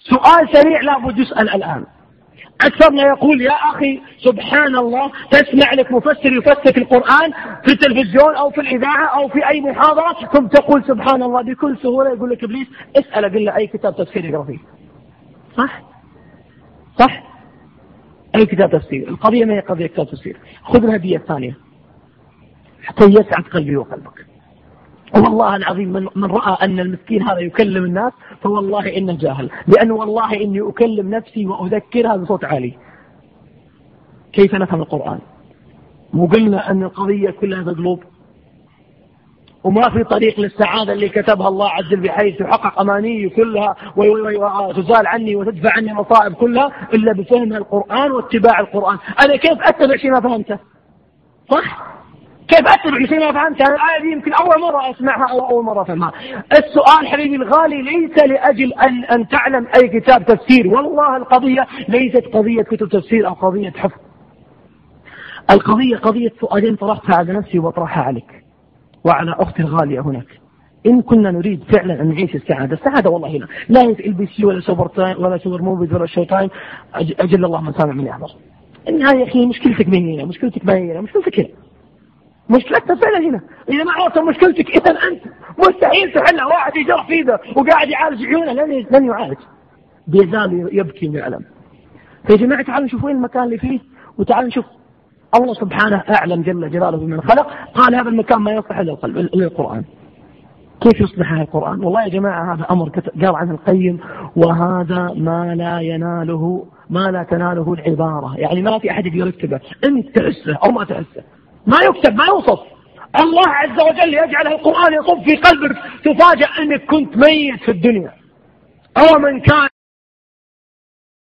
سؤال سريع لابد يسأل الآن. أكثرنا يقول يا أخي سبحان الله، تسمع لك مفسر يفسر القرآن في التلفزيون أو في الإذاعة أو في أي محاضرة، ثم تقول سبحان الله بكل سهولة. يقول لك إبليس اسأل قل له أي كتاب تفسير يقرأ فيه. صح أي كتاب تفسير. القضية ما هي قضية كتاب تفسير. خذ الهدية الثانية حتى يسعد قلبي وقلبك. والله العظيم من رأى أن المسكين هذا يكلم الناس فوالله إنه جاهل، لأنه والله إني أكلم نفسي وأذكرها بصوت عالي. كيف نفهم القرآن؟ مو قلنا أن القضية كلها بقلوب، وما في طريق للسعادة اللي كتبها الله عز وجل بحيث تحقق أماني كلها وتزال عني وتدفع عني مصائب كلها إلا بفهم القرآن واتباع القرآن. أنا كيف أتبع شيء ما فهمته؟ صح؟ كيف أتبع شيء ما فهمته؟ الآية دي يمكن أول مرة أسمعها أو أول مرة أفهمها. السؤال حبيبي الغالي ليس لأجل أن تعلم أي كتاب تفسير. والله القضية ليست قضية كتب تفسير أو قضية حفظ. القضية قضية سؤالين طرحتها على نفسي وأطرحها عليك وعلى أختي الغالية هناك. إن كنا نريد فعلا أن نعيش السعادة والله هنا لا هي في البي سي ولا سوبر تايم ولا سوبر موفيز ولا شو تايم. أجل الله من سامع من يحضر. النهاية يا أخي مشكلتك ما هي هنا، مشكلتك ما هي هنا، مشكلتك هنا، مشكلتك فعلا هنا. إذا ما عرفت مشكلتك إذا أنت مستحيل تحلها. واحد يجرح في ذا وقاعد يعالج عيونه لن يعالج، بيزال يبكي من الألم. فيا جماعة تعالوا نشوف وين المكان اللي فيه، وتعالوا نشوف الله سبحانه أعلم جل جلاله بمن خلق قال هذا المكان ما يصلح إلا القرآن. كيف يصلح هذا القرآن؟ والله يا جماعة هذا أمر قال عنه القيم وهذا ما لا تناله العبارة. يعني ما في أحد يكتبه، أنت تحسه أو ما تحسه، ما يكتب ما يوصف. الله عز وجل يجعل القرآن يصب في قلبك تفاجأ أنك كنت ميت في الدنيا. أو من كان